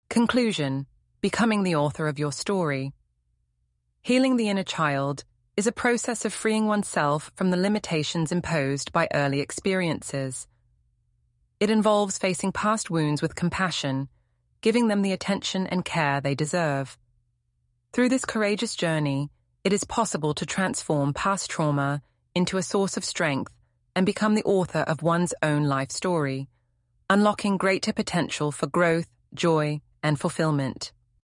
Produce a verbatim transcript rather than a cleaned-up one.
Conclusion: becoming the author of your story. Healing the inner child is a process of freeing oneself from the limitations imposed by early experiences. It involves facing past wounds with compassion, giving them the attention and care they deserve. Through this courageous journey, it is possible to transform past trauma into a source of strength and become the author of one's own life story, unlocking greater potential for growth, joy, and fulfillment.